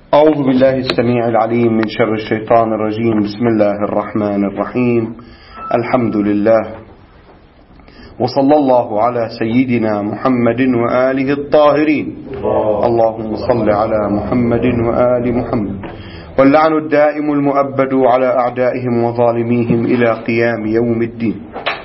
أعوذ بالله السميع العليم من شر الشيطان الرجيم. بسم الله الرحمن الرحيم. الحمد لله، وصلى الله على سيدنا محمد وآله الطاهرين. اللهم صل على محمد وآل محمد، واللعن الدائم المؤبد على أعدائهم وظالميهم إلى قيام يوم الدين.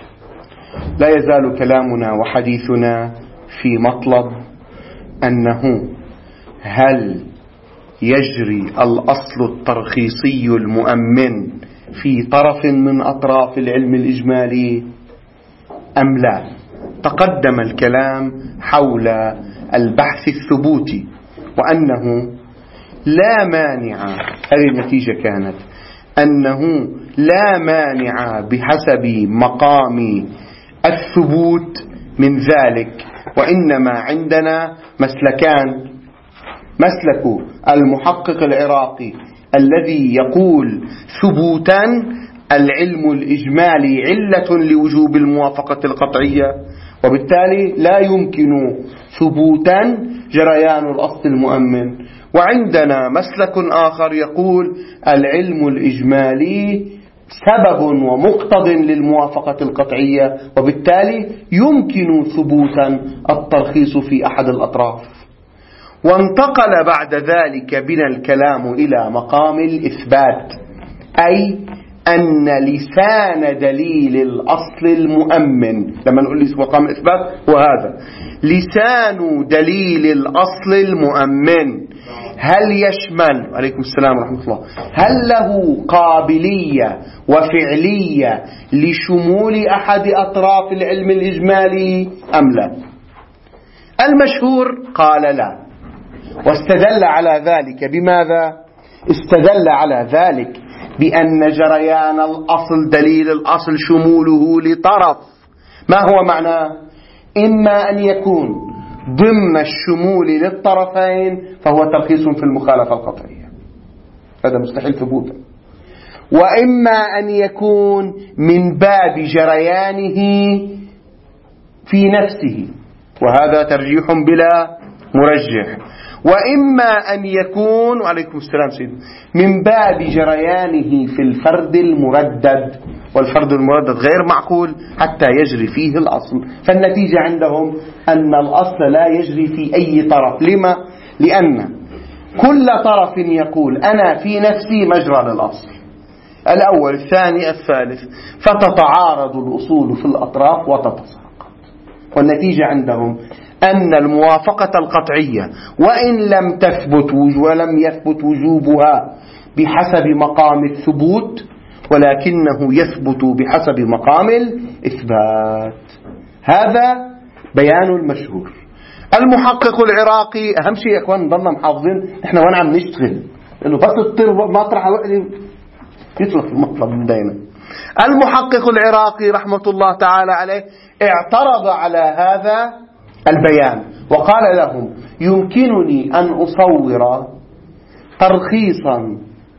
لا يزال كلامنا وحديثنا في مطلب أنه هل يجري الأصل الترخيصي المؤمن في طرف من أطراف العلم الإجمالي أم لا؟ تقدم الكلام حول البحث الثبوتي، وأنه لا مانع، هذه النتيجة كانت أنه لا مانع بحسب مقام الثبوت من ذلك، وإنما عندنا مسلكان: مسلك المحقق العراقي الذي يقول ثبوتا العلم الإجمالي علة لوجوب الموافقة القطعية، وبالتالي لا يمكن ثبوتا جريان الأصل المؤمن. وعندنا مسلك آخر يقول العلم الإجمالي سبب ومقتض للموافقة القطعية، وبالتالي يمكن ثبوتا الترخيص في أحد الأطراف. وانتقل بعد ذلك بنا الكلام إلى مقام الإثبات، أي أن لسان دليل الأصل المؤمن، لما نقول مقام الإثبات هو هذا لسان دليل الأصل المؤمن، هل يشمل، عليكم السلام ورحمة الله، هل له قابلية وفعلية لشمول أحد أطراف العلم الإجمالي أم لا؟ المشهور قال لا، واستدل على ذلك بماذا؟ استدل على ذلك بأن جريان الأصل دليل الأصل شموله لطرف. ما هو معناه؟ إما أن يكون ضمن الشمول للطرفين فهو ترخيص في المخالفة القطعية، هذا مستحيل ثبوتا، وإما أن يكون من باب جريانه في نفسه، وهذا ترجيح بلا مرجح، وإما أن يكون، وعليكم السلام سيدي، من باب جريانه في الفرد المردد، والفرد المردد غير معقول حتى يجري فيه الأصل. فالنتيجة عندهم أن الأصل لا يجري في أي طرف. لما؟ لأن كل طرف يقول أنا في نفسي مجرى للأصل، الأول الثاني الثالث، فتتعارض الأصول في الأطراف وتتساقط. والنتيجة عندهم أن الموافقة القطعية وإن لم تثبت ولم يثبت وجوبها بحسب مقام الثبوت، ولكنه يثبت بحسب مقام الإثبات. هذا بيان المشهور. المحقق العراقي، أهم شيء يا أخوان ضلنا محافظين إحنا وين عم نشتغل، لأنه بس تطير مطرح يطلق المطلب من دينا. المحقق العراقي رحمة الله تعالى عليه اعترض على هذا البيان وقال لهم يمكنني أن أصور ترخيصا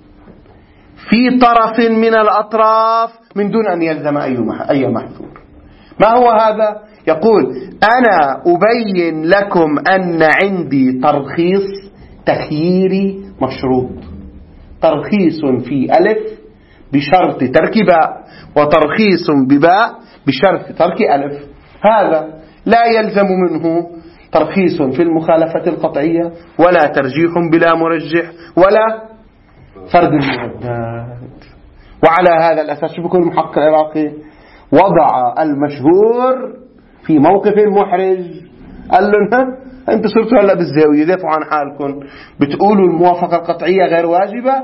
في طرف من الأطراف من دون أن يلزم أي محذور. ما هو هذا؟ يقول أنا أبين لكم أن عندي ترخيص تخييري مشروط، ترخيص في ألف بشرط ترك باء، وترخيص بباء بشرط ترك ألف. هذا لا يلزم منه ترخيص في المخالفة القطعية، ولا ترجيح بلا مرجح، ولا فرد المردد. وعلى هذا الأساس شو بيكون المحقق العراقي؟ وضع المشهور في موقف محرج، قال لهم أنتوا صرتوا هلا بالزاوية دافعوا عن حالكم، بتقولوا الموافقة القطعية غير واجبة.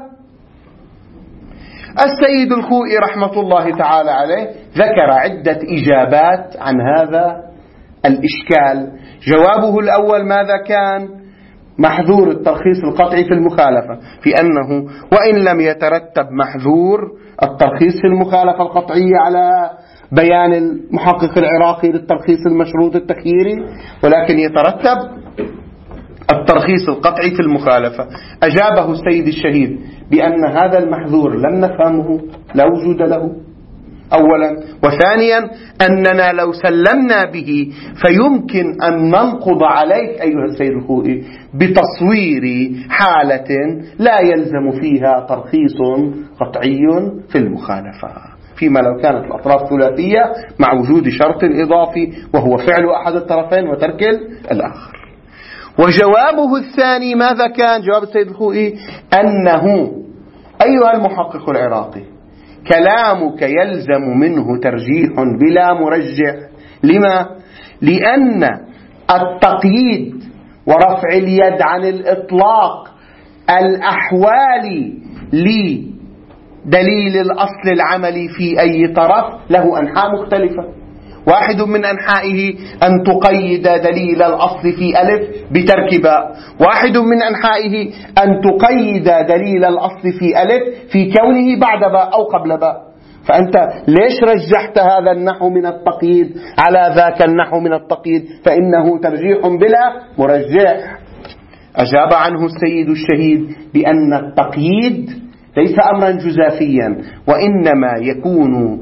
السيد الخوئي رحمة الله تعالى عليه ذكر عدة إجابات عن هذا الإشكال. جوابه الأول ماذا كان؟ محذور الترخيص القطعي في المخالفة، في أنه وإن لم يترتب محذور الترخيص في المخالفة القطعية على بيان المحقق العراقي للترخيص المشروط التخييري، ولكن يترتب الترخيص القطعي في المخالفة. أجابه السيد الشهيد بأن هذا المحذور لم نفهمه، لا وجود له، أولا. وثانيا أننا لو سلمنا به فيمكن أن ننقض عليك أيها السيد الخوئي بتصوير حالة لا يلزم فيها ترخيص قطعي في المخالفة، فيما لو كانت الأطراف ثلاثية مع وجود شرط إضافي وهو فعل أحد الطرفين وترك الآخر. وجوابه الثاني ماذا كان؟ جواب السيد الخوئي أنه أيها المحقق العراقي كلامك يلزم منه ترجيح بلا مرجح. لما؟ لأن التقييد ورفع اليد عن الإطلاق الأحوال لدليل الأصل العملي في أي طرف له أنحاء مختلفة. واحد من أنحائه أن تقيد دليل الأصل في ألف بترك باء، واحد من أنحائه أن تقيد دليل الأصل في ألف في كونه بعد باء أو قبل باء. فأنت ليش رجحت هذا النحو من التقييد على ذاك النحو من التقييد؟ فإنه ترجيح بلا مرجح. أجاب عنه السيد الشهيد بأن التقييد ليس أمرا جزافيا، وإنما يكون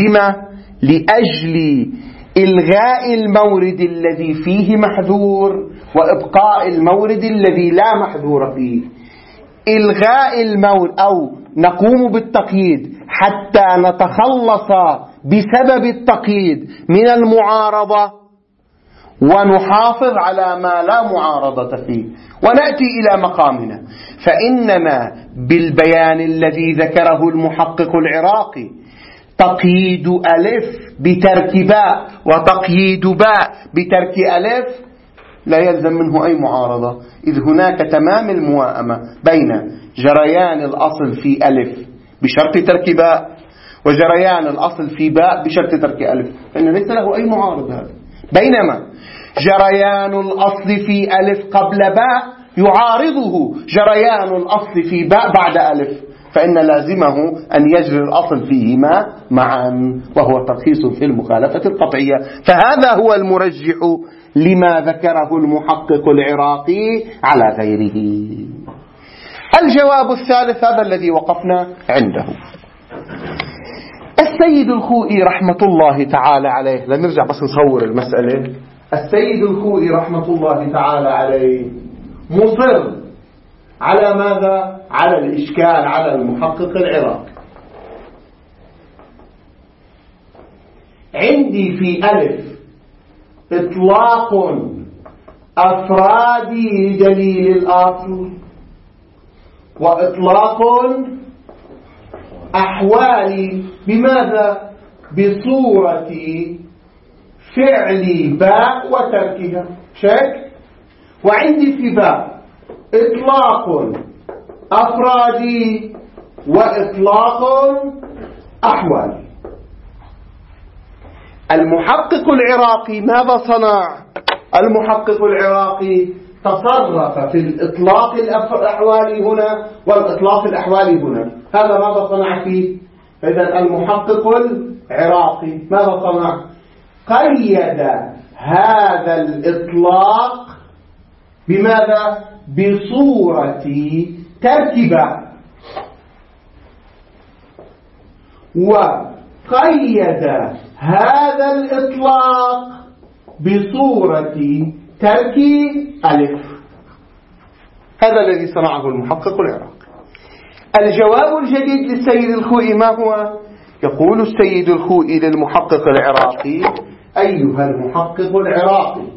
لأجل إلغاء المورد الذي فيه محذور وإبقاء المورد الذي لا محذور فيه. إلغاء المورد أو نقوم بالتقييد حتى نتخلص بسبب التقييد من المعارضة ونحافظ على ما لا معارضة فيه ونأتي إلى مقامنا. فإنما بالبيان الذي ذكره المحقق العراقي تقييد ألف بترك باء وتقييد باء بترك ألف لا يلزم منه أي معارضة، إذ هناك تمام الموائمة بين جريان الأصل في ألف بشرط ترك باء وجريان الأصل في باء بشرط ترك ألف، فإن ليس له أي معارضة هذا. بينما جريان الأصل في ألف قبل باء يعارضه جريان الأصل في باء بعد ألف، فإن لازمه أن يجري الأصل فيهما معا، وهو ترخيص في المخالفة القطعية. فهذا هو المرجح لما ذكره المحقق العراقي على غيره. الجواب الثالث هذا الذي وقفنا عنده. السيد الخوئي رحمة الله تعالى عليه، لنرجع بس نصور المسألة. السيد الخوئي رحمة الله تعالى عليه مصر على ماذا؟ على الإشكال على المحقق العراقي. عندي في ألف إطلاق أفرادي لدليل الأصل، وإطلاق أحوالي بماذا؟ بصورة فعل باء وتركها شك. وعندي في باء إطلاق أفرادي وإطلاق أحوالي. المحقق العراقي ماذا صنع؟ المحقق العراقي تصرف في الإطلاق الأحوالي هنا والإطلاق الأحوالي هنا. هذا ماذا صنع فيه؟ إذن المحقق العراقي ماذا صنع؟ قيد هذا الإطلاق بماذا؟ بصورة تركيبة، وقيد هذا الإطلاق بصورة ترك ألف. هذا الذي صنعه المحقق العراقي. الجواب الجديد للسيد الخوئي ما هو؟ يقول السيد الخوئي للمحقق العراقي: أيها المحقق العراقي،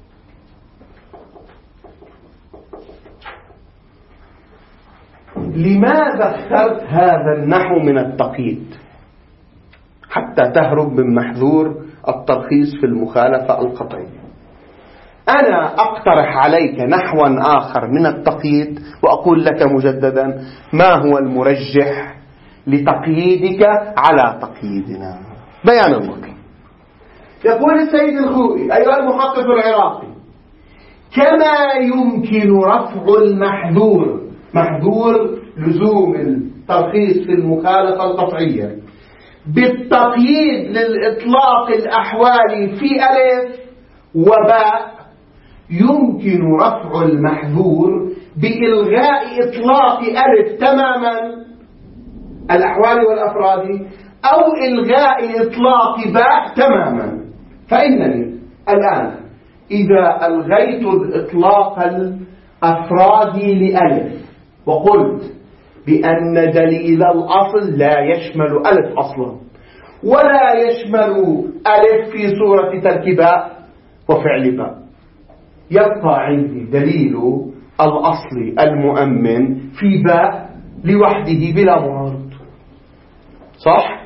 لماذا اخترت هذا النحو من التقييد حتى تهرب من محذور الترخيص في المخالفة القطعية؟ أنا أقترح عليك نحوا آخر من التقييد وأقول لك مجددا ما هو المرجح لتقييدك على تقييدنا. بيان الوقت. يقول السيد الخوئي: أيها المحقق العراقي، كما يمكن رفع المحذور، محذور لزوم الترخيص في المخالفة القطعية، بالتقييد للإطلاق الأحوالي في ألف وباء، يمكن رفع المحذور بإلغاء إطلاق ألف تماما الأحوال والأفراد أو إلغاء إطلاق باء تماما. فإنني الآن إذا ألغيت الإطلاق الأفرادي لألف وقلت بأن دليل الأصل لا يشمل ألف أصلا ولا يشمل ألف في صورة ترك باء وفعل باء، يبقى عندي دليل الأصل المؤمن في باء لوحده بلا معارض، صح؟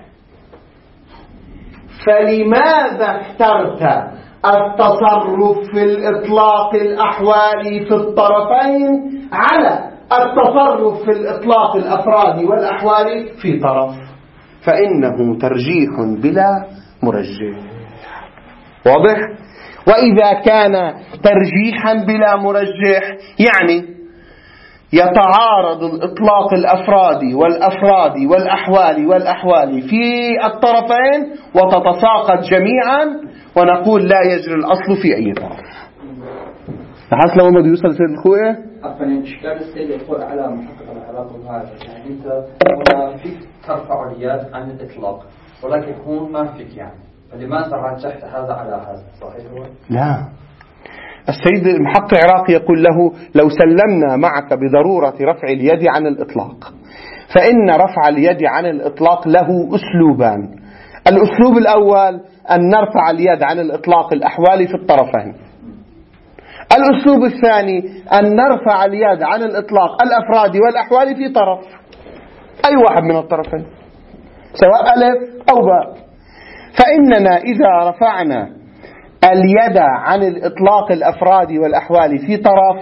فلماذا اخترت التصرف في الإطلاق الأحوالي في الطرفين على التصرف في الإطلاق الأفرادي والأحوالي في طرف؟ فإنه ترجيح بلا مرجح. واضح؟ وإذا كان ترجيحا بلا مرجح يعني يتعارض الإطلاق الأفرادي والأحوالي في الطرفين وتتساقط جميعا، ونقول لا يجري الأصل في أي طرف. لحظة لما بده يوصل سيد الخوئة عفوا إشكال السيد الخوئة على محقق العلاقة هذا، يعني أنت هنا فيك ترفع اليد عن الإطلاق ولكن هون ما فيك، يعني فلماذا رجحت هذا على هذا؟ صحيح هو؟ لا، السيد المحقق العراقي يقول له لو سلمنا معك بضرورة رفع اليد عن الإطلاق، فإن رفع اليد عن الإطلاق له أسلوبان. الأسلوب الأول أن نرفع اليد عن الإطلاق الأحوالي في الطرفين. الأسلوب الثاني أن نرفع اليد عن الإطلاق الأفرادي والأحوالي في طرف، أي واحد من الطرفين سواء ألف أو باء. فإننا إذا رفعنا اليد عن الإطلاق الأفرادي والأحوالي في طرف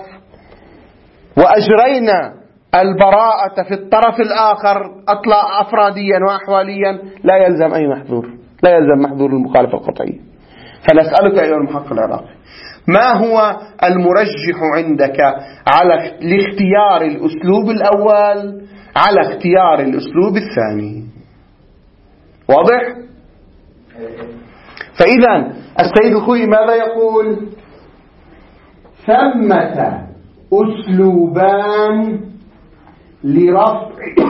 وأجرينا البراءة في الطرف الآخر أطلاق أفراديا وأحواليا لا يلزم أي محظور، لا يلزم محظور المخالفة القطعية. فنسألك أيها المحقق العراقي، ما هو المرجح عندك على الاختيار الأسلوب الأول على اختيار الأسلوب الثاني؟ واضح؟ فإذا السيد الخوئي ماذا يقول؟ ثمة أسلوبان لرفع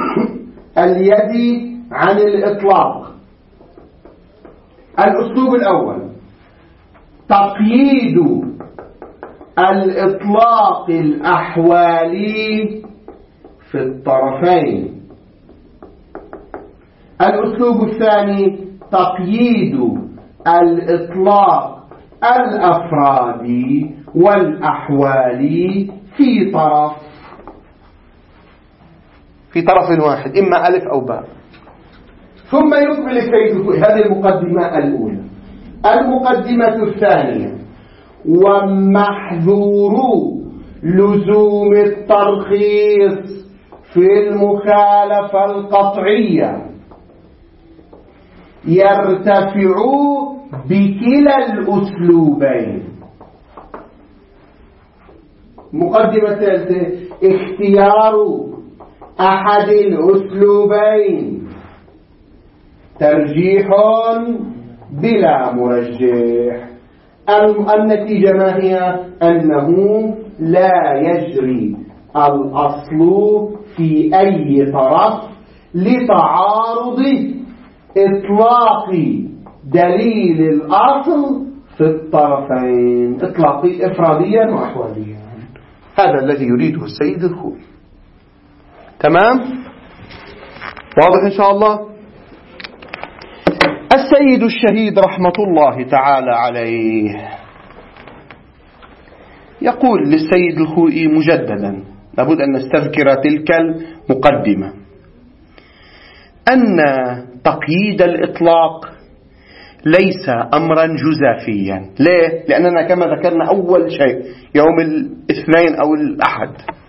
اليد عن الإطلاق. الأسلوب الأول تقييد الإطلاق الأحوالي في الطرفين. الأسلوب الثاني تقييد الإطلاق الأفرادي والأحوالي في طرف واحد، إما ألف أو باء. ثم يقبل السيد الخوئي، هذه المقدمة الأولى. المقدمة الثانية: ومحذور لزوم الترخيص في المخالفة القطعية يرتفع بكلا الأسلوبين. مقدمة ثالثة: اختيار أحد الأسلوبين ترجيح بلا مرجح. النتيجة ما هي؟ أنه لا يجري الأصل في أي طرف لتعارض إطلاق دليل الأصل في الطرفين، إطلاق إفراديا وأحواليا. هذا الذي يريده السيد الخوئي. تمام؟ واضح إن شاء الله؟ السيد الشهيد رحمة الله تعالى عليه يقول للسيد الخوئي مجددا، لابد أن نستذكر تلك المقدمة، أن تقييد الإطلاق ليس أمرا جزافيا. ليه؟ لأننا كما ذكرنا أول شيء يوم الاثنين أو الأحد،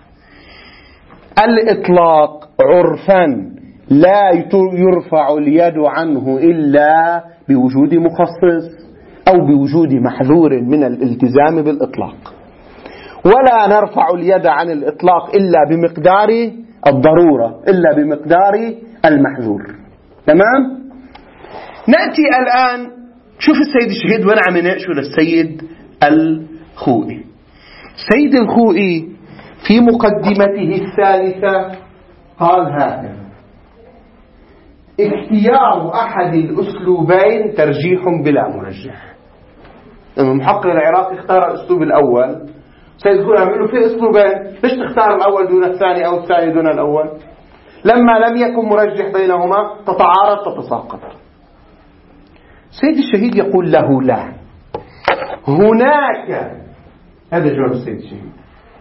الإطلاق عرفا لا يرفع اليد عنه إلا بوجود مخصص أو بوجود محذور من الالتزام بالإطلاق، ولا نرفع اليد عن الإطلاق إلا بمقدار الضرورة، إلا بمقدار المحذور. تمام؟ نأتي الآن شوف السيد الشهيد وين عم يناقشه للسيد الخوئي. السيد الخوئي في مقدمته الثالثة قال هكذا: اختيار أحد الأسلوبين ترجيح بلا مرجح. لما المحقق العراقي اختار الأسلوب الأول، سيد الخوئي عملوا فيه أسلوبين، ليش تختار الأول دون الثاني أو الثاني دون الأول؟ لما لم يكن مرجح بينهما تتعارض تتساقط. سيد الشهيد يقول له لا، هناك، هذا جواب السيد الشهيد،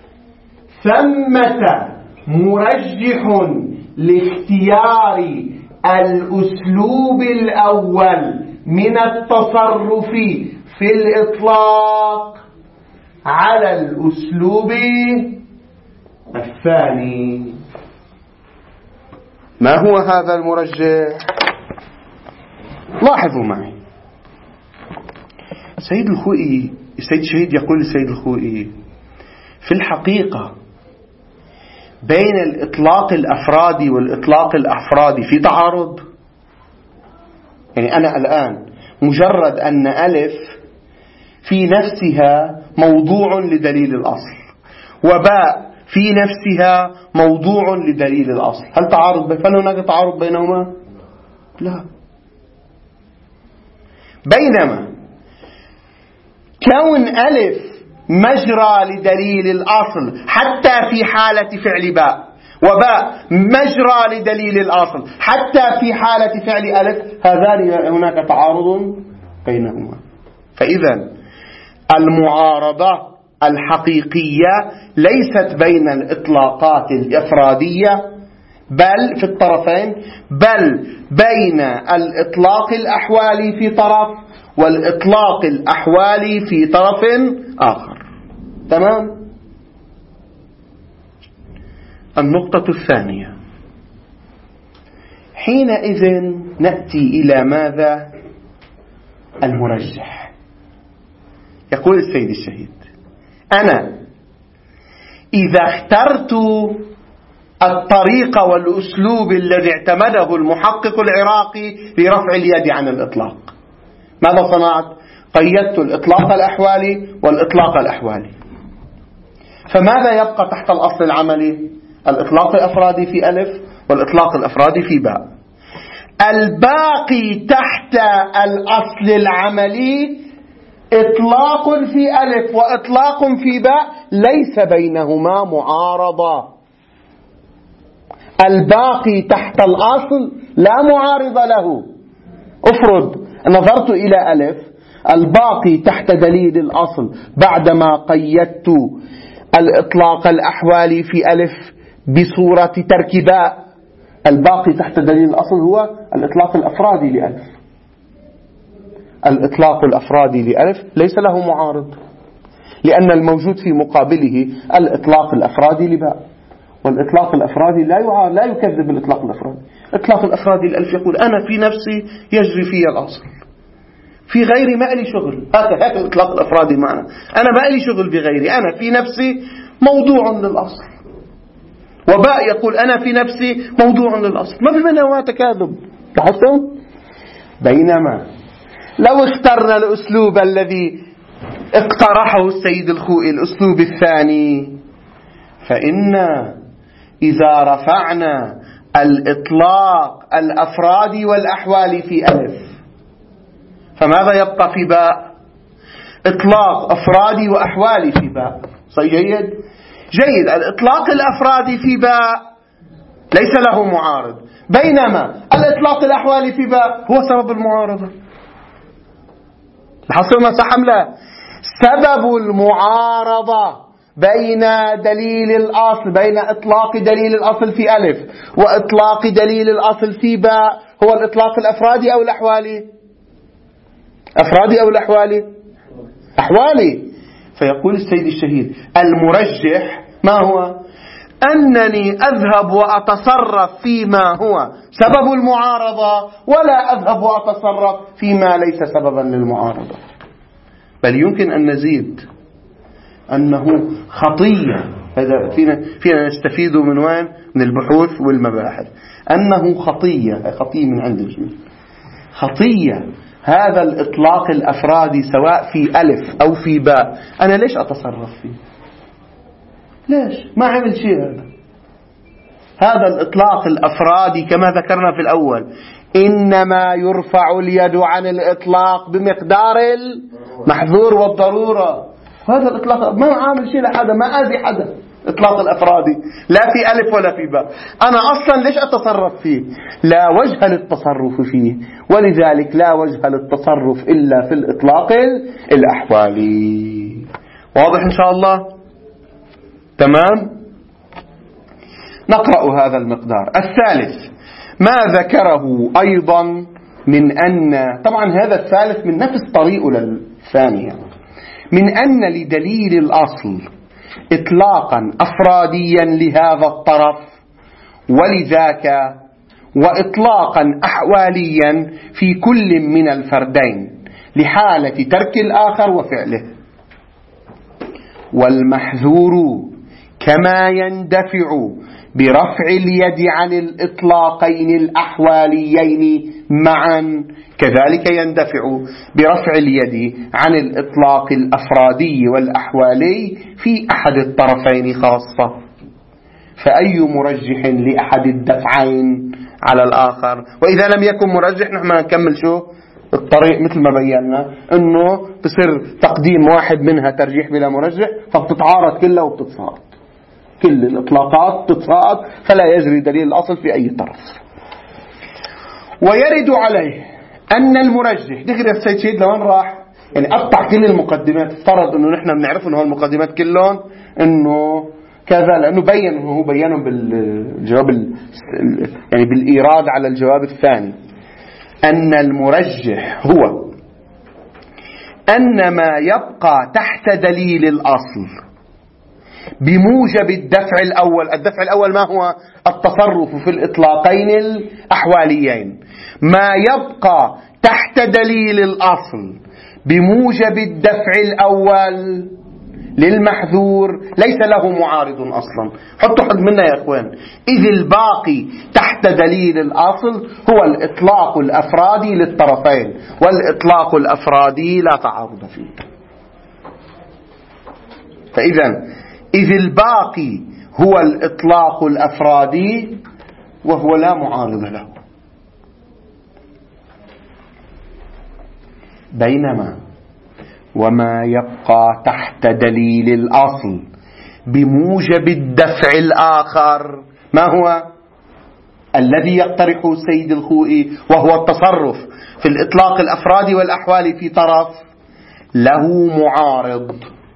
ثمة مرجح لاختيار الأسلوب الأول من التصرف في الإطلاق على الأسلوب الثاني. ما هو هذا المرجح؟ لاحظوا معي. السيد الشهيد يقول للسيد الخوئي في الحقيقة بين الإطلاق الأفرادي والإطلاق الأفرادي في تعارض. يعني أنا الآن مجرد أن ألف في نفسها موضوع لدليل الأصل، وباء في نفسها موضوع لدليل الأصل، هل هناك تعارض بينهما؟ لا. بينما كون ألف مجرى لدليل الأصل حتى في حالة فعل باء، وباء مجرى لدليل الأصل حتى في حالة فعل ألف، هذان هناك تعارض بينهما. فإذا المعارضة الحقيقية ليست بين الإطلاقات الإفرادية بل في الطرفين، بل بين الإطلاق الأحوالي في طرف والإطلاق الأحوالي في طرف آخر. تمام؟ النقطة الثانية، حينئذ نأتي إلى ماذا؟ المرجح. يقول السيد الشهيد أنا إذا اخترت الطريقة والأسلوب الذي اعتمده المحقق العراقي لرفع اليد عن الإطلاق، ماذا صنعت؟ قيدت الإطلاق الأحوالي والإطلاق الأحوالي. فماذا يبقى تحت الأصل العملي؟ الإطلاق الأفرادي في ألف والإطلاق الأفرادي في باء. الباقي تحت الأصل العملي إطلاق في ألف وإطلاق في باء ليس بينهما معارضة. الباقي تحت الأصل لا معارض له. افرض نظرت إلى ألف، الباقي تحت دليل الأصل بعدما قيدت الإطلاق الأحوالي في ألف بصورة ترك باء، الباقي تحت دليل الأصل هو الإطلاق الأفرادي لألف. الإطلاق الأفرادي لألف ليس له معارض، لأن الموجود في مقابله الإطلاق الأفرادي لباء، والإطلاق الأفرادي لا يكذب الإطلاق الأفرادي. الإطلاق الأفرادي لألف يقول أنا في نفسي يجري في الأصل، في غيري ما لي شغل. هذا الإطلاق الأفرادي معنا، أنا ما لي شغل بغيري، أنا في نفسي موضوع للأصل. وباء يقول أنا في نفسي موضوع للأصل، ما بينهما تكاذب. لاحظتم؟ بينما لو اخترنا الأسلوب الذي اقترحه السيد الخوئي، الأسلوب الثاني، فإن إذا رفعنا الإطلاق الأفرادي والأحوالي في ألف، فماذا يبقى في باء؟ إطلاق أفرادي وأحوالي في باء. صحيح؟ جيد. الإطلاق الأفرادي في باء ليس له معارض، بينما الإطلاق الأحوالي في باء هو سبب المعارضة. لاحظتم ما صح أم لا؟ سبب المعارضة بين دليل الأصل، بين إطلاق دليل الأصل في ألف وإطلاق دليل الأصل في باء، هو الإطلاق الأفرادي أو الأحوالي؟ أفرادي أو الأحوالي؟ أحوالي. فيقول السيد الشهيد المرجح ما هو؟ أنني أذهب وأتصرف فيما هو سبب المعارضة، ولا أذهب وأتصرف فيما ليس سببا للمعارضة. بل يمكن أن نزيد أنه خطية، هذا فينا نستفيد من وين؟ من البحوث والمباحث، أنه خطية من عند الجميع، خطية هذا الإطلاق الأفرادي سواء في ألف أو في باء. أنا ليش أتصرف فيه؟ ليش؟ ما عمل شيء. هذا الإطلاق الأفرادي كما ذكرنا في الأول إنما يرفع اليد عن الإطلاق بمقدار المحظور والضرورة. هذا الإطلاق ما عامل شيء لحدا، ما أذي حدا. إطلاق الأفرادي لا في ألف ولا في باء. أنا أصلا ليش أتصرف فيه؟ لا وجه للتصرف فيه، ولذلك لا وجه للتصرف إلا في الإطلاق الأحوالي. واضح إن شاء الله؟ تمام. نقرأ هذا المقدار. الثالث ما ذكره أيضا من أن، طبعا هذا الثالث من نفس طريقه للثانية، من أن لدليل الأصل إطلاقا أفراديا لهذا الطرف ولذاك، وإطلاقا أحواليا في كل من الفردين لحالة ترك الآخر وفعله. والمحذور كما يندفع برفع اليد عن الإطلاقين الأحواليين معا، كذلك يندفع برفع اليد عن الإطلاق الأفرادي والأحوالي في أحد الطرفين خاصة. فأي مرجح لأحد الدفعين على الآخر؟ وإذا لم يكن مرجح نحن نكمل شو الطريق مثل ما بينا، أنه بصير تقديم واحد منها ترجيح بلا مرجح، فبتتعارض كلها وبتتصارض، كل الإطلاقات تتصاعد، فلا يجري دليل الأصل في أي طرف. ويرد عليه أن المرجح دغري السيد شهيد لوين راح؟ يعني قطع كل المقدمات، افترض أنه نحن بنعرف أنه المقدمات كلهم أنه كذا، لأنه بين أنه هو بينهم بالجواب يعني بالإيراد على الجواب الثاني، أن المرجح هو أن ما يبقى تحت دليل الأصل بموجب الدفع الأول. الدفع الأول ما هو؟ التصرف في الإطلاقين الأحواليين. ما يبقى تحت دليل الأصل بموجب الدفع الأول للمحذور ليس له معارض أصلا. حطوا حد منا يا أخوان. إذ الباقي تحت دليل الأصل هو الإطلاق الأفرادي للطرفين، والإطلاق الأفرادي لا تعارض فيه. فإذا إذ الباقي هو الإطلاق الأفرادي وهو لا معارض له. بينما وما يبقى تحت دليل الأصل بموجب الدفع الآخر ما هو؟ الذي يقترحه السيد الخوئي، وهو التصرف في الإطلاق الأفرادي والأحوال في طرف، له معارض.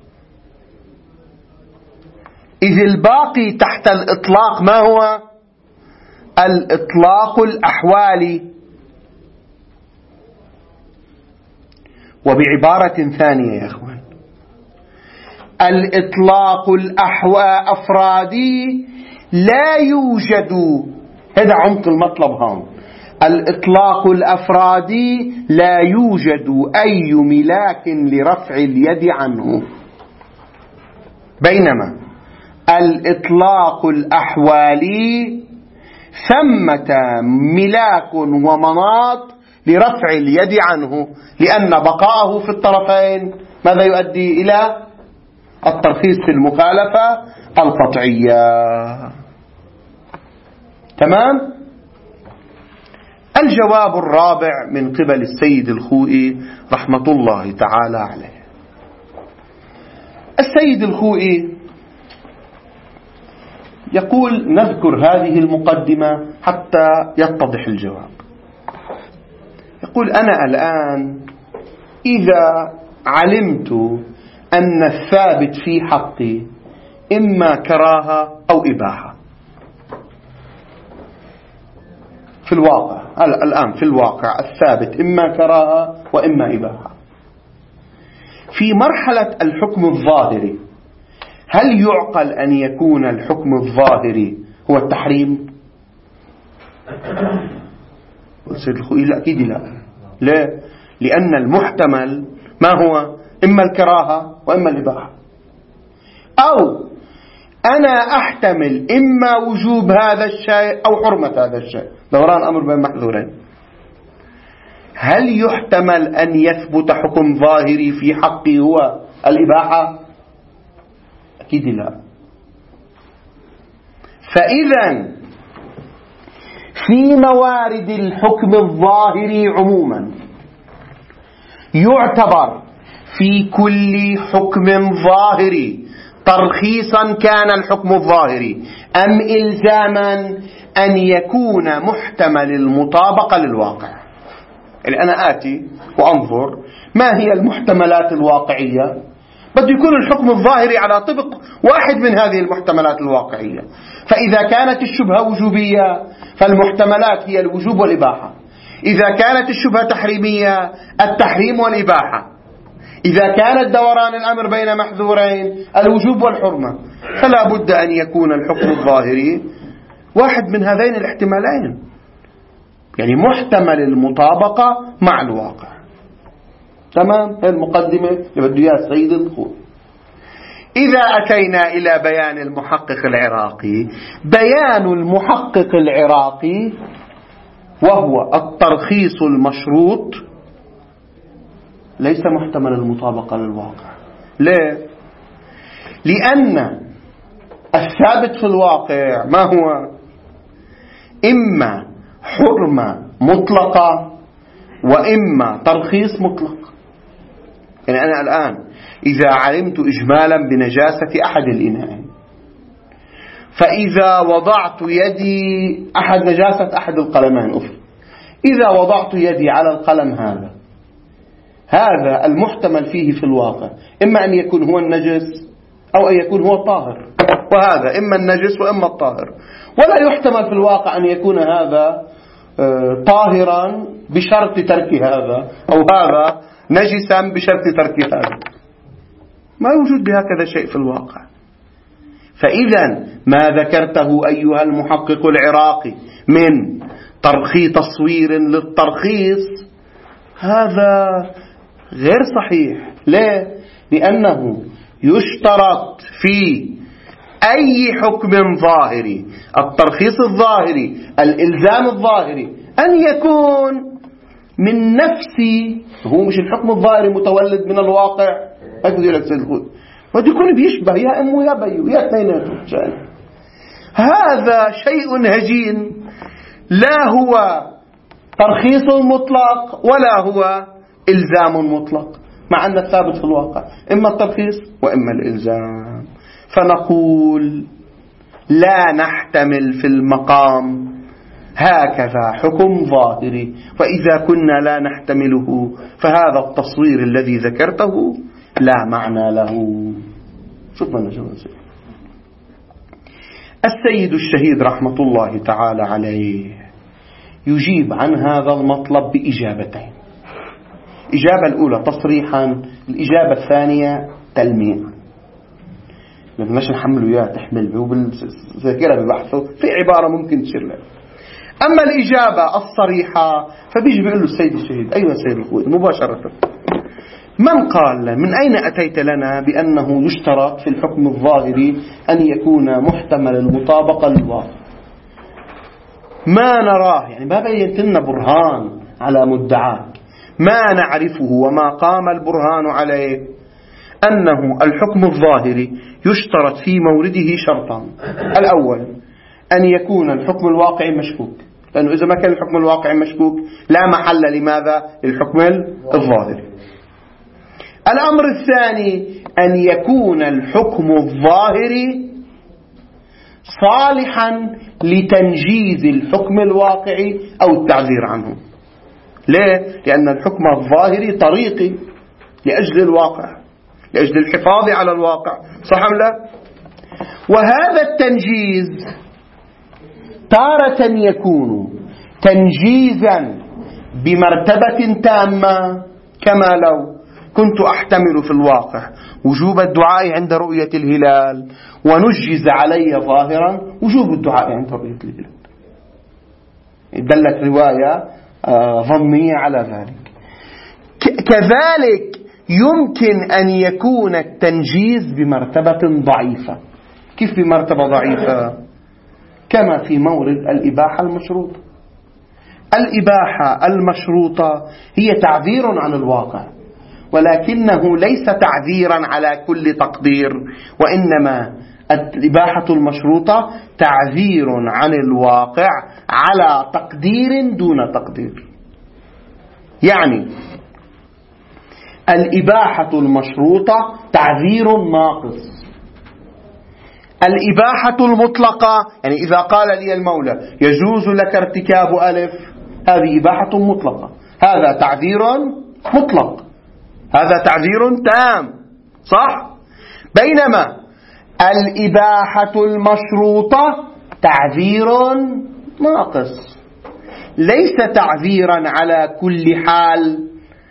إذ الباقي تحت الإطلاق ما هو؟ الإطلاق الأحوالي. وبعبارة ثانية يا أخوان، الإطلاق الأفرادي لا يوجد، هذا عمق المطلب هون، الإطلاق الأفرادي لا يوجد أي ملاك لرفع اليد عنه. بينما الإطلاق الأحوالي ثمة ملاك ومناط لرفع اليد عنه، لأن بقاءه في الطرفين ماذا يؤدي؟ إلى الترخيص في المخالفة القطعية. تمام؟ الجواب الرابع من قبل السيد الخوئي رحمة الله تعالى عليه. السيد الخوئي يقول نذكر هذه المقدمة حتى يتضح الجواب. يقول أنا الآن إذا علمت أن الثابت في حقي إما كراهة أو إباحة في الواقع، الآن في الواقع الثابت إما كراهة وإما إباحة، في مرحلة الحكم الظاهري هل يعقل أن يكون الحكم الظاهري هو التحريم؟ السيد الخوئي لا، أكيد لا. ليه؟ لأن المحتمل ما هو؟ إما الكراهة وإما الإباحة. أو أنا أحتمل إما وجوب هذا الشيء أو حرمة هذا الشيء، دوران أمر بين محذورين. هل يحتمل أن يثبت حكم ظاهري في حقي هو الإباحة؟ أكيد لا. فإذا في موارد الحكم الظاهري عموما يعتبر في كل حكم ظاهري ترخيصا كان الحكم الظاهري أم إلزاما أن يكون محتمل المطابقة للواقع. يعني أنا آتي وأنظر ما هي المحتملات الواقعية، بده يكون الحكم الظاهري على طبق واحد من هذه المحتملات الواقعية. فإذا كانت الشبهة وجوبية فالمحتملات هي الوجوب والإباحة، إذا كانت الشبهة تحريمية التحريم والإباحة، إذا كان دوران الأمر بين محذورين الوجوب والحرمة. فلا بد أن يكون الحكم الظاهري واحد من هذين الاحتمالين، يعني محتمل المطابقة مع الواقع. تمام؟ هذه المقدمة اللي بده إياها السيد الخوي. إذا أتينا إلى بيان المحقق العراقي، بيان المحقق العراقي وهو الترخيص المشروط ليس محتمل المطابقة للواقع. ليه؟ لأن الثابت في الواقع ما هو؟ إما حرمة مطلقة وإما ترخيص مطلق. يعني أنا الآن إذا علمت إجمالا بنجاسة أحد الإناءين، فإذا وضعت يدي نجاسة أحد القلمين إذا وضعت يدي على القلم هذا المحتمل فيه في الواقع إما أن يكون هو النجس أو أن يكون هو الطاهر، وهذا إما النجس وإما الطاهر. ولا يحتمل في الواقع أن يكون هذا طاهرا بشرط ترك هذا، أو هذا نجسا بشرط ترك هذا. ما يوجد بهكذا شيء في الواقع. فإذا ما ذكرته أيها المحقق العراقي من تصوير للترخيص هذا غير صحيح. ليه؟ لأنه يشترط في أي حكم ظاهري، الترخيص الظاهري، الإلزام الظاهري، أن يكون من نفسه. هو مش الحكم الظاهري متولد من الواقع، هكذا يقول لك سيد الخوي، بده يكون بيشبه يا أمه يا بيو يا اثنيناتهم. هذا شيء هجين، لا هو ترخيص مطلق ولا هو إلزام مطلق، مع أن الثابت في الواقع إما الترخيص وإما الإلزام. فنقول لا نحتمل في المقام هكذا حكم ظاهري، وإذا كنا لا نحتمله فهذا التصوير الذي ذكرته لا معنى له. شوف من السيد الشهيد رحمة الله تعالى عليه يجيب عن هذا المطلب بإجابتين. الإجابة الأولى تصريحا، الإجابة الثانية تلميحا. مش نحمله إياه تحمل هو بالذاكرة ببحثه في عبارة ممكن تشير له. أما الإجابة الصريحة فبيجي بيقول له السيد الشهيد: أيها السيد الخوي مباشرة، من قال من أين أتيت لنا بأنه يشترط في الحكم الظاهري أن يكون محتمل المطابقة للواقع؟ ما نراه، يعني ما بينت لنا برهان على مدعاك، ما نعرفه وما قام البرهان عليه أنه الحكم الظاهري يشترط في مورده شرطان. الأول أن يكون الحكم الواقعي مشكوك، لأنه إذا ما كان الحكم الواقعي مشكوك لا محل لماذا؟ للحكم الظاهري. الأمر الثاني أن يكون الحكم الظاهري صالحا لتنجيز الحكم الواقعي أو التعذير عنه. ليه؟ لأن الحكم الظاهري طريقي لأجل الواقع، لأجل الحفاظ على الواقع، صح أم لا؟ وهذا التنجيز تارة يكون تنجيزا بمرتبة تامة، كما لو كنت أحتمل في الواقع وجوب الدعاء عند رؤية الهلال ونجز علي ظاهرا وجوب الدعاء عند رؤية الهلال. دلت رواية ضمنية على ذلك. كذلك يمكن أن يكون التنجيز بمرتبة ضعيفة. كيف بمرتبة ضعيفة؟ كما في مورد الإباحة المشروطة. الإباحة المشروطة هي تعذير عن الواقع، ولكنه ليس تعذيرا على كل تقدير، وإنما الإباحة المشروطة تعذير عن الواقع على تقدير دون تقدير. يعني الإباحة المشروطة تعذير ناقص. الإباحة المطلقة يعني إذا قال لي المولى يجوز لك ارتكاب ألف، هذه إباحة مطلقة، هذا تعذير مطلق، هذا تعذير تام، صح؟ بينما الإباحة المشروطة تعذير ناقص، ليس تعذيرا على كل حال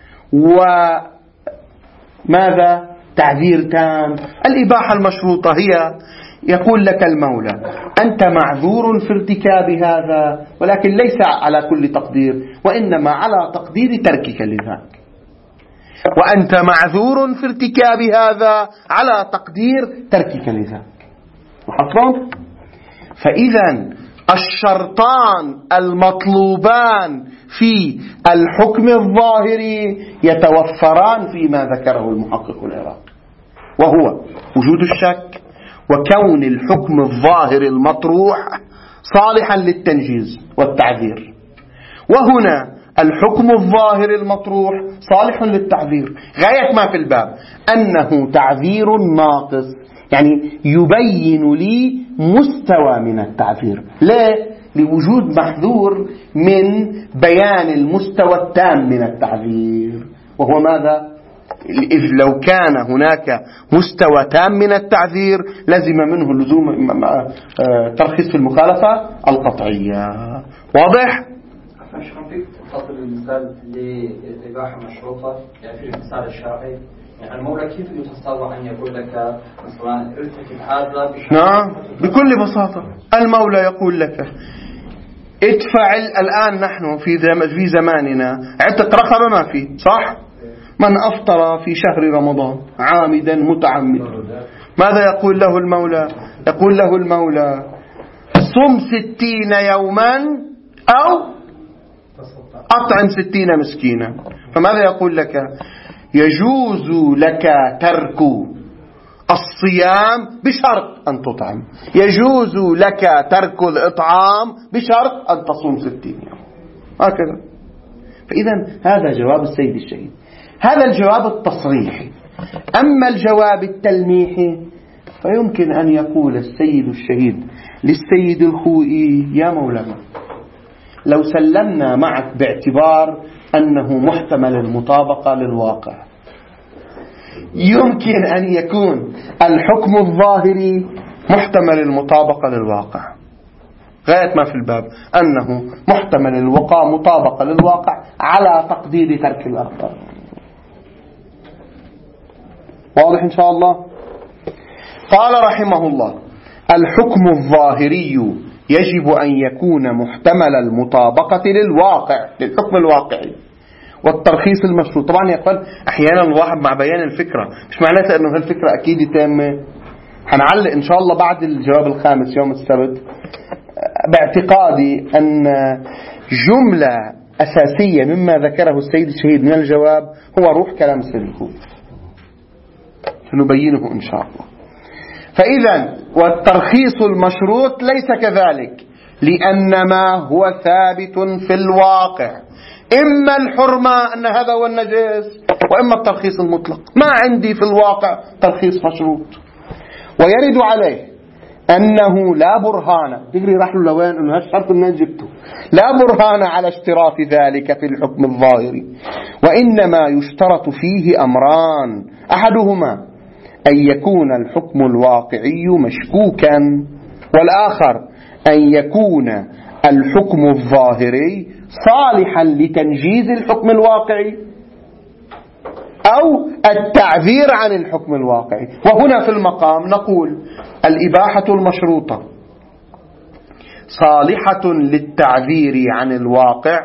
وماذا تعذير تام. الإباحة المشروطة هي يقول لك المولى أنت معذور في ارتكاب هذا، ولكن ليس على كل تقدير، وإنما على تقدير تركك لذاك، وأنت معذور في ارتكاب هذا على تقدير تركك لذاك. لاحظتم؟ فإذا الشرطان المطلوبان في الحكم الظاهري يتوفران فيما ذكره المحقق العراقي، وهو وجود الشك وكون الحكم الظاهر المطروح صالحا للتنجيز والتعذير. وهنا الحكم الظاهر المطروح صالح للتعذير، غاية ما في الباب أنه تعذير ناقص، يعني يبين لي مستوى من التعذير. ليه؟ لوجود محذور من بيان المستوى التام من التعذير، وهو ماذا؟ إذ لو كان هناك مستوى تام من التعذير لزم منه لزوم ترخيص في المخالفة القطعية. واضح؟ شلون فيك تفصل المثال لإباحة مشروطة يعني في المثال الشرعي؟ يعني المولى كيف يتصور أن يقول لك مثلا ارتكب هذا نعم بكل بساطة المولى يقول لك ادفع. الآن نحن في زماننا عتق رقبة ما في، صح؟ من أفطر في شهر رمضان عامدا متعمدا ماذا يقول له المولى؟ يقول له المولى صم 60 يوما أو أطعم 60 مسكينا. فماذا يقول لك؟ يجوز لك ترك الصيام بشرط أن تطعم، يجوز لك ترك الإطعام بشرط أن تصوم 60 يوم، هكذا. فإذا هذا جواب السيد الشهيد، هذا الجواب التصريحي. أما الجواب التلميحي فيمكن أن يقول السيد الشهيد للسيد الخوئي يا مولانا لو سلمنا معك باعتبار أنه محتمل المطابقة للواقع، يمكن أن يكون الحكم الظاهري محتمل المطابقة للواقع، غاية ما في الباب أنه محتمل مطابقة للواقع على تقدير ترك الأخطار. واضح إن شاء الله؟ قال رحمه الله الحكم الظاهري يجب أن يكون محتمل المطابقة للواقع، للحكم الواقعي والترخيص المشروط. طبعا يقول أحيانا الواحد مع بيان الفكرة مش معناته أنه هالفكرة أكيد تامة. هنعلق إن شاء الله بعد الجواب الخامس يوم السبت باعتقادي أن جملة أساسية مما ذكره السيد الشهيد من الجواب هو روح كلام السيد الخوئي، سنبينه إن شاء الله. فإذا والترخيص المشروط ليس كذلك، لأن ما هو ثابت في الواقع إما الحرمة أن هذا هو النجس، وإما الترخيص المطلق. ما عندي في الواقع ترخيص مشروط. ويرد عليه أنه لا برهان، تقري رحل لوين أنه هالشرط أنه جبته، لا برهان على اشتراط ذلك في الحكم الظاهري، وإنما يشترط فيه أمران، أحدهما أن يكون الحكم الواقعي مشكوكا، والآخر أن يكون الحكم الظاهري صالحا لتنجيز الحكم الواقعي أو التعذير عن الحكم الواقعي. وهنا في المقام نقول الإباحة المشروطة صالحة للتعذير عن الواقع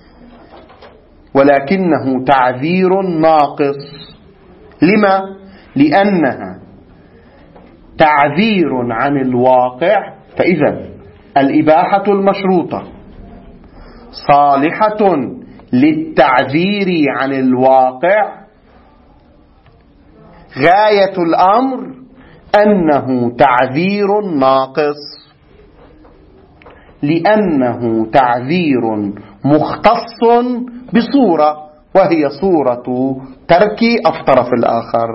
ولكنه تعذير ناقص. لما؟ لأنها تعذير عن الواقع. فإذا الإباحة المشروطة صالحة للتعذير عن الواقع، غاية الأمر أنه تعذير ناقص، لأنه تعذير مختص بصورة، وهي صورة ترك الطرف الآخر.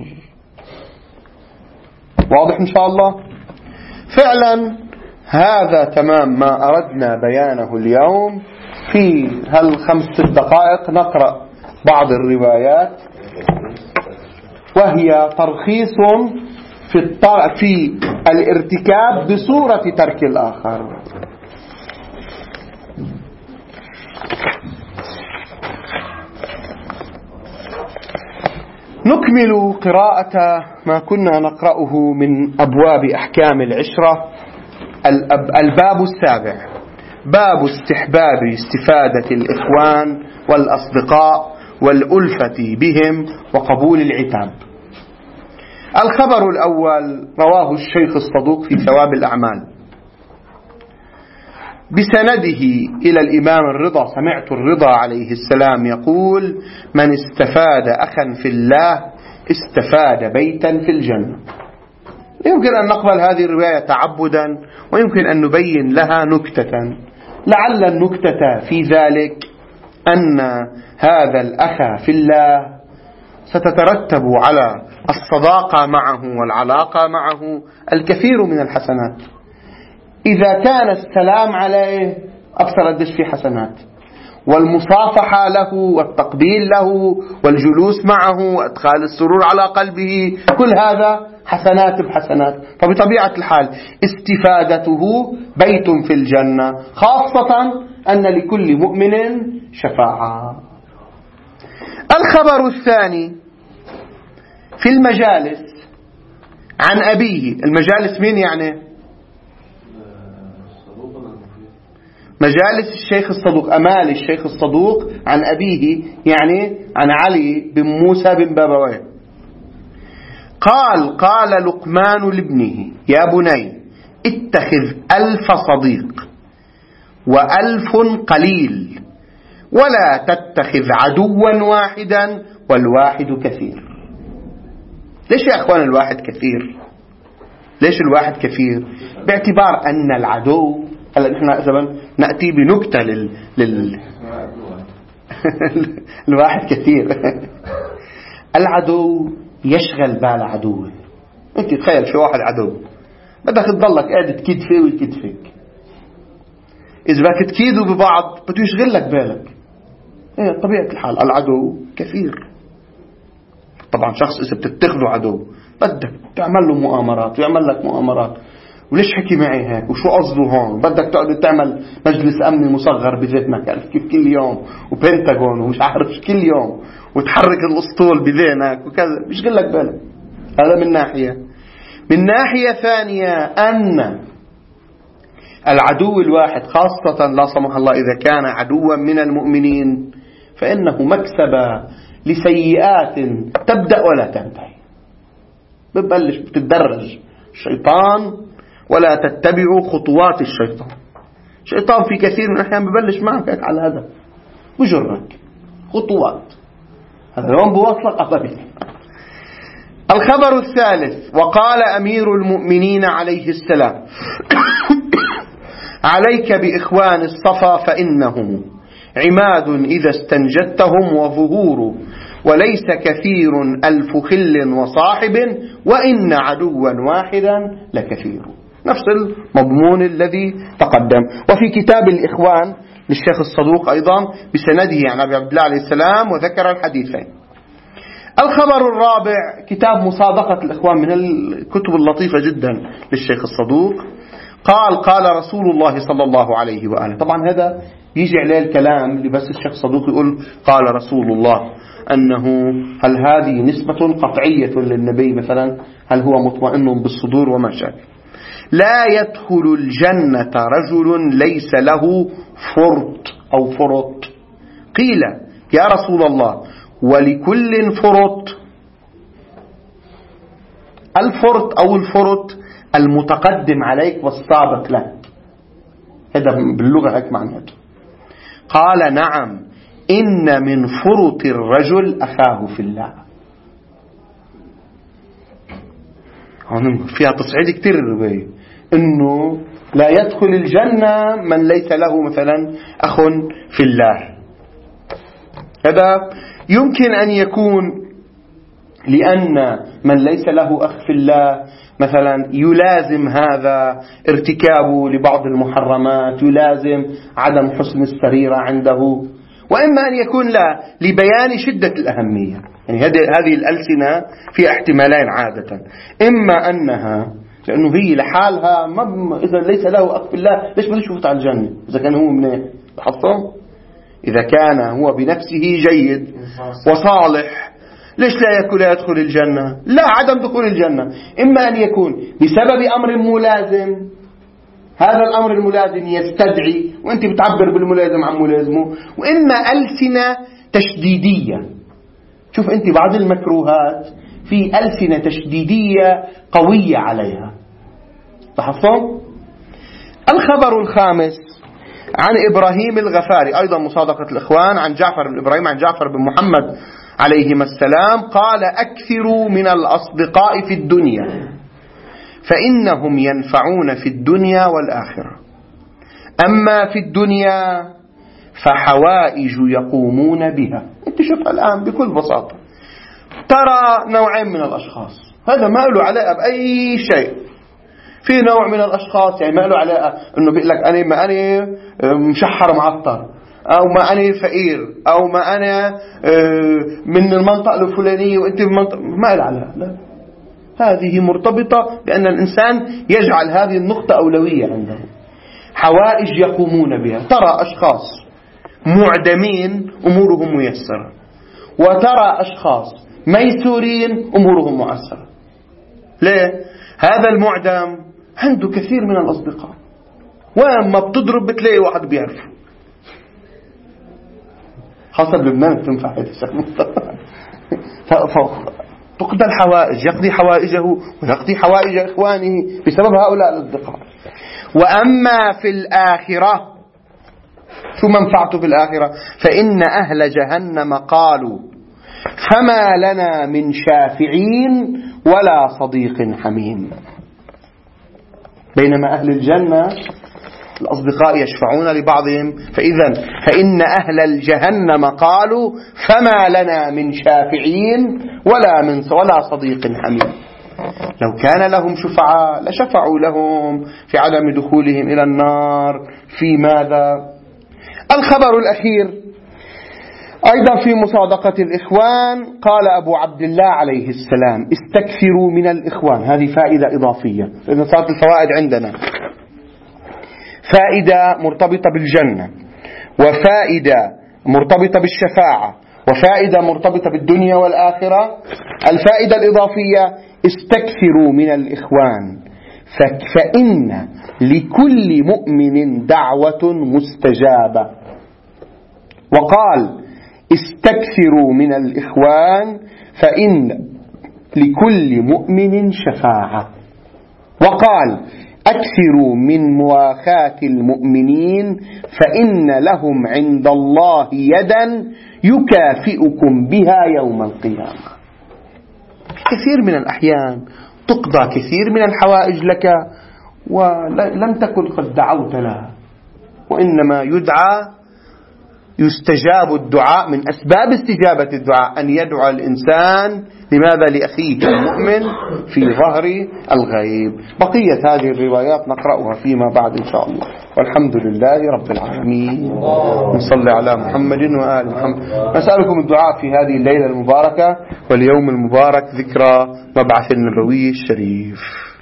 واضح إن شاء الله؟ فعلا هذا تمام ما أردنا بيانه اليوم. في هال5 دقائق نقرأ بعض الروايات، وهي ترخيص في الارتكاب بصورة ترك الآخر. نكمل قراءة ما كنا نقرأه من أبواب أحكام العشرة. الباب السابع، باب استحباب استفادة الإخوان والأصدقاء والألفة بهم وقبول العتاب. الخبر الأول رواه الشيخ الصدوق في ثواب الأعمال بسنده إلى الإمام الرضا. سمعت الرضا عليه السلام يقول: من استفاد أخا في الله استفاد بيتا في الجنة. يمكن أن نقبل هذه الرواية تعبدا، ويمكن أن نبين لها نكتة. لعل النكتة في ذلك أن هذا الأخ في الله ستترتب على الصداقة معه والعلاقة معه الكثير من الحسنات. إذا كان السلام عليه أكثر قديش في حسنات، والمصافحة له والتقبيل له والجلوس معه وإدخال السرور على قلبه، كل هذا حسنات بحسنات. فبطبيعة الحال استفادته بيت في الجنة، خاصة أن لكل مؤمن شفاعة. الخبر الثاني في المجالس عن أبيه. المجالس مين يعني؟ مجالس الشيخ الصدوق، أمال الشيخ الصدوق عن أبيه، يعني عن علي بن موسى بن بابويه. قال لقمان لابنه: يا بني اتخذ 1000 صديق و1000 قليل، ولا تتخذ عدوا واحدا والواحد كثير. ليش يا أخوان الواحد كثير؟ ليش الواحد كثير؟ باعتبار أن العدو، هلا نحن زمان نأتي بنكتة الواحد كثير. العدو يشغل بال عدوه. انت تخيل في واحد عدو بدك تضلك قاعد تكيد فيه ويكيد فيك. إذا بدك تكيدوا ببعض بده يشغل لك بالك. ايه طبيعة الحال العدو كثير. طبعا شخص إذا بتتخذه عدو بدك تعمل له مؤامرات ويعمل لك مؤامرات، وليش حكي معي هيك وشو قصده هون، بدك تقعد تعمل مجلس أمني مصغر بذهنك كيف كل يوم، وبنتاغون ومش عارف كل يوم، وتحرك الأسطول بذهنك وكذا، بيشغل لك بالك. هذا من ناحية. من ناحية ثانية أن العدو الواحد، خاصة لا سمح الله إذا كان عدوا من المؤمنين، فإنه مكسبة لسيئات تبدأ ولا تنتهي. بتبلش بتتدرج الشيطان، ولا تتبعوا خطوات الشيطان. الشيطان في كثير من الأحيان ببلش معك على هذا بجرك خطوات، هذا يوم بوصلك أطبيعي. الخبر الثالث: وقال أمير المؤمنين عليه السلام: عليك بإخوان الصفا فإنهم عماد إذا استنجدتهم وظهور، وليس كثير 1000 خل وصاحب، وإن عدوا واحدا لكثير. نفس المضمون الذي تقدم. وفي كتاب الإخوان للشيخ الصدوق أيضا بسنده عن أبي عبد الله عليه السلام، وذكر الحديثين. الخبر الرابع كتاب مصادقة الإخوان، من الكتب اللطيفة جدا للشيخ الصدوق. قال رسول الله صلى الله عليه وآله. طبعا هذا يجي عليه الكلام اللي بس الشيخ الصدوق يقول قال رسول الله، أنه هل هذه نسبة قطعية للنبي مثلا؟ هل هو مطمئن بالصدور وما شابه؟ لا يدخل الجنة رجل ليس له فرط أو فرط. قيل يا رسول الله ولكل فرط؟ الفرط أو الفرط المتقدم عليك والسابق لك، هذا باللغة هيك معناته. قال نعم، إن من فرط الرجل أخاه في الله. فيها تصعيد كتير الرواية، إنه لا يدخل الجنة من ليس له مثلا أخ في الله. هذا يمكن أن يكون لأن من ليس له أخ في الله مثلا يلازم هذا ارتكابه لبعض المحرمات، يلازم عدم حسن السريرة عنده، وإما أن يكون لا لبيان شدة الأهمية. يعني هذه الألسنة في احتمالين عادة، إما أنها لأنه هي لحالها إذا ليس له أخ في الله ليش بده يفوت على الجنة إذا كان هو منيح؟ تحصل إذا كان هو بنفسه جيد وصالح ليش لا يدخل الجنة؟ لا، عدم دخول الجنة إما أن يكون بسبب أمر ملازم، هذا الأمر الملازم يستدعي وأنت بتعبر بالملازم عن ملازمه، وإما ألسنة تشديدية. شوف أنت بعض المكروهات في ألسنة تشديدية قوية عليها. لاحظتم؟ الخبر الخامس عن إبراهيم الغفاري، أيضا مصادقة الإخوان، عن جعفر بن إبراهيم عن جعفر بن محمد عليهما السلام قال: أكثروا من الأصدقاء في الدنيا فإنهم ينفعون في الدنيا والآخرة، أما في الدنيا فحوائج يقومون بها. أنت شوف الآن بكل بساطة ترى نوعين من الأشخاص، هذا ما له علاقة بأي شيء. في نوع من الأشخاص يعني ما له علاقة إنه بيقول لك أنا مشحر معطر، أو ما أنا فقير، أو ما أنا من المنطقة الفلانية وأنت من منطقة، ما له علاقة. لا، هذه مرتبطة بأن الإنسان يجعل هذه النقطة أولوية عنده. حوائج يقومون بها، ترى أشخاص معدمين أمورهم ميسرة، وترى أشخاص ميسورين أمورهم معسرة. ليه؟ هذا المعدم عنده كثير من الأصدقاء، وما بتضرب بتلاقي واحد بيعرفه. خاصة بلبنان بتنفع هذا الشيء. تقضى الحوائج، يقضي حوائجه ويقضي حوائج إخوانه بسبب هؤلاء الأصدقاء. وأما في الآخرة، شو منفعته في الآخرة؟ فإن أهل جهنم قالوا: فما لنا من شافعين ولا صديق حميم. بينما أهل الجنة الأصدقاء يشفعون لبعضهم، فإن أهل الجهنم قالوا: فما لنا من شافعين ولا صديق حميم. لو كان لهم شفعاء لشفعوا لهم في عدم دخولهم إلى النار. في ماذا؟ الخبر الأخير أيضا في مصادقة الإخوان، قال أبو عبد الله عليه السلام: استكثروا من الإخوان. هذه فائدة إضافية، لأن صارت الفوائد عندنا فائدة مرتبطة بالجنة، وفائدة مرتبطة بالشفاعة، وفائدة مرتبطة بالدنيا والآخرة. الفائدة الإضافية: استكثروا من الإخوان فإن لكل مؤمن دعوة مستجابة. وقال: استكثروا من الإخوان فإن لكل مؤمن شفاعة. وقال: أكثروا من مواخاة المؤمنين فإن لهم عند الله يدا يكافئكم بها يوم القيامة. كثير من الأحيان تقضى كثير من الحوائج لك ولم تكن قد دعوت لها، وإنما يستجاب الدعاء. من أسباب استجابة الدعاء أن يدعو الإنسان لماذا؟ لأخيه المؤمن في ظهر الغيب. بقية هذه الروايات نقرأها فيما بعد إن شاء الله، والحمد لله رب العالمين. نصلي على محمد وآل محمد. نسألكم الدعاء في هذه الليلة المباركة واليوم المبارك، ذكرى مبعث النبوي الشريف.